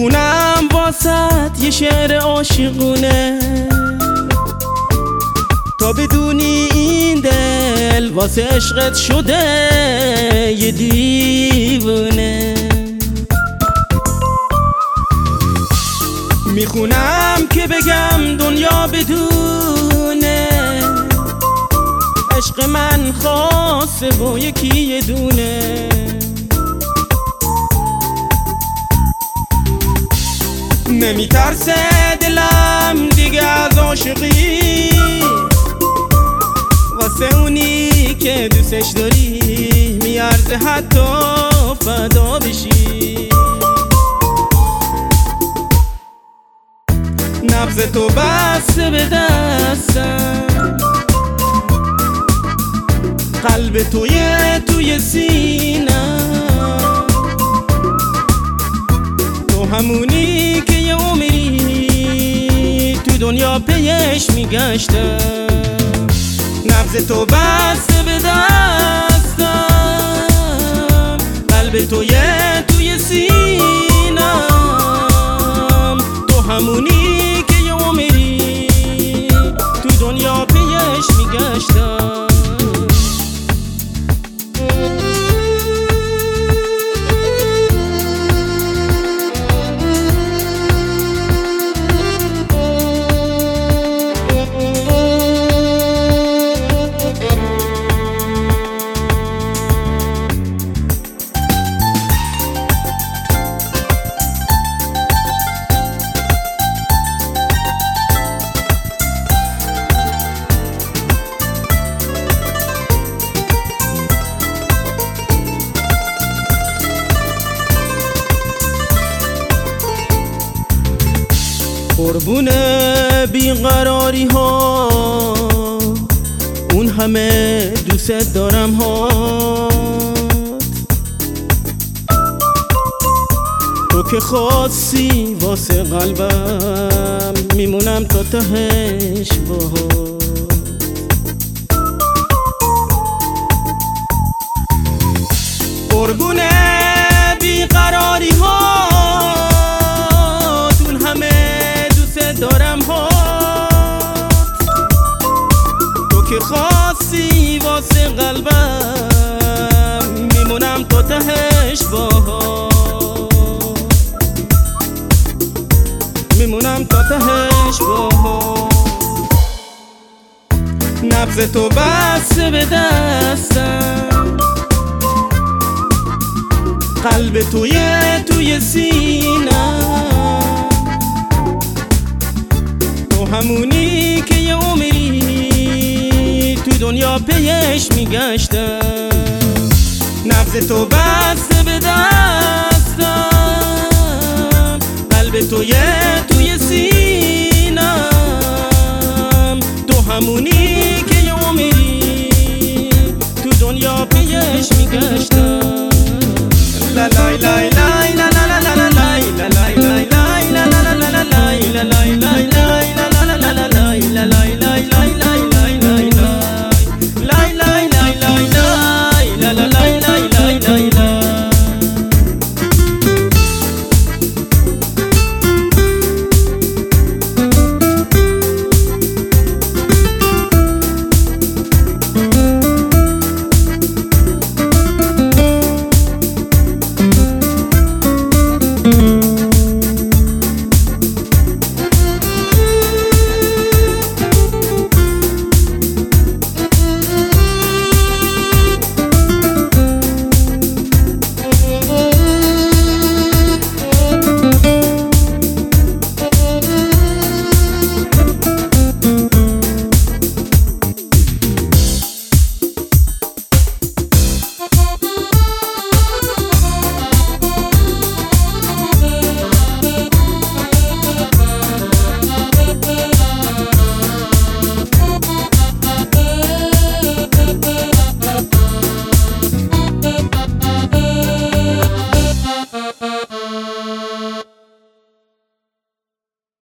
میخونم واسط یه شعر عاشقونه تا بدونی این دل واسه عشقت شده یه دیوونه. میخونم که بگم دنیا بدونه عشق من خاصه با یکی یه دونه. نمیترسه دلم دیگه از عاشقی واسه اونی که دوستش داری میارزه حتی فدا بشی. نبض تو بسته به دستم قلب توی سینم تو همونی که یه عمری تو دنیا پیش میگشتم. نبض تو بسته به دستم قلب توی سینم تو همونی که یه عمری تو دنیا پیش میگشتم. قربون بیقراری ها اون همه دوست دارم ها تو که خاصی واسه قلبم میمونم تا تهش باهات. قربون بیقراری ها دارم هات تو که خاصی واسه قلبم میمونم تا تهش باهات میمونم تا تهش باهات. نبض تو بسته به دستم قلب توی سینم همونی که یه عمری تو دنیا پیش میگشتم. نبض تو بسته به دستم قلب توی سینم تو همونی که یه عمری تو دنیا پیش میگشتم.